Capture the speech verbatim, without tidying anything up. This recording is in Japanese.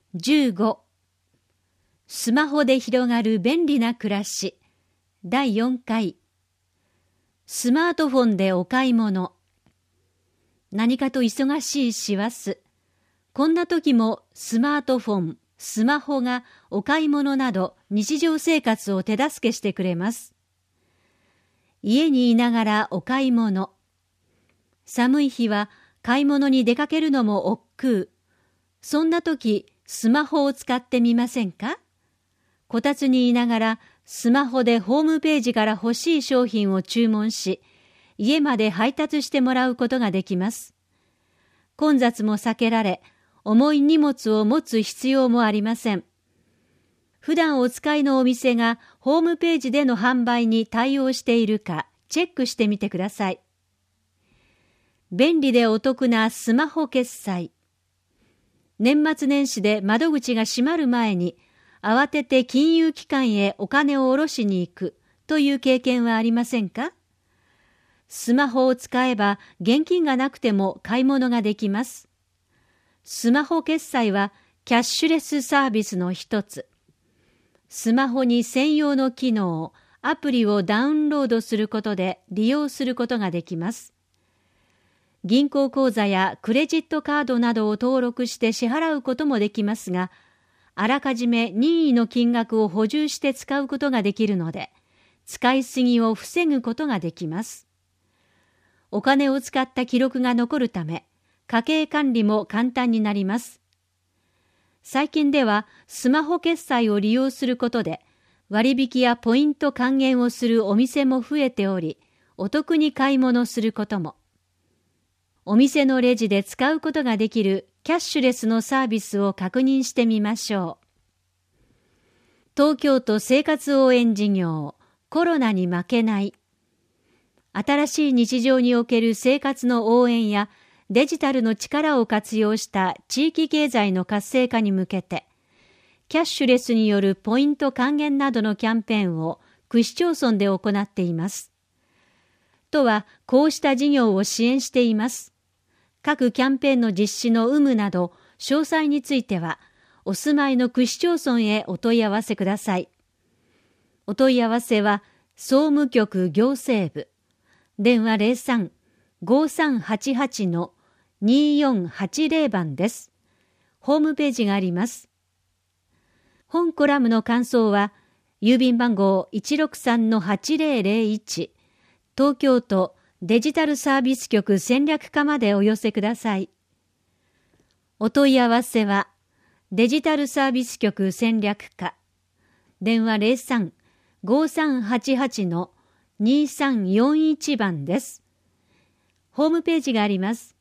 じゅうご、スマホで広がる便利な暮らしだいよんかい、スマートフォンでお買い物。何かと忙しい師走。こんな時もスマートフォン、スマホがお買い物など日常生活を手助けしてくれます。家にいながらお買い物。寒い日は買い物に出かけるのも億劫。そんな時、スマホを使ってみませんか？こたつにいながらスマホでホームページから欲しい商品を注文し、家まで配達してもらうことができます。混雑も避けられ、重い荷物を持つ必要もありません。普段お使いのお店がホームページでの販売に対応しているかチェックしてみてください。便利でお得なスマホ決済。年末年始で窓口が閉まる前に慌てて金融機関へお金を下ろしに行くという経験はありませんか？スマホを使えば現金がなくても買い物ができます。スマホ決済はキャッシュレスサービスの一つ。スマホに専用の機能、アプリをダウンロードすることで利用することができます。銀行口座やクレジットカードなどを登録して支払うこともできますが、あらかじめ任意の金額を補充して使うことができるので、使いすぎを防ぐことができます。お金を使った記録が残るため、家計管理も簡単になります。最近ではスマホ決済を利用することで、割引やポイント還元をするお店も増えており、お得に買い物することも。お店のレジで使うことができるキャッシュレスのサービスを確認してみましょう。東京都生活応援事業、コロナに負けない。新しい日常における生活の応援やデジタルの力を活用した地域経済の活性化に向けて、キャッシュレスによるポイント還元などのキャンペーンを区市町村で行っています。都はこうした事業を支援しています。各キャンペーンの実施の有無など、詳細については、お住まいの区市町村へお問い合わせください。お問い合わせは、総務局行政部、電話 ゼロさん ごさんはちはち によんはちゼロ 番です。ホームページがあります。本コラムの感想は、郵便番号 いちろくさんのはちぜろぜろいち、東京都デジタルサービス局戦略課までお寄せください。お問い合わせは、デジタルサービス局戦略課、電話 ゼロさん ごさんはちはち にさんよんいち 番です。ホームページがあります。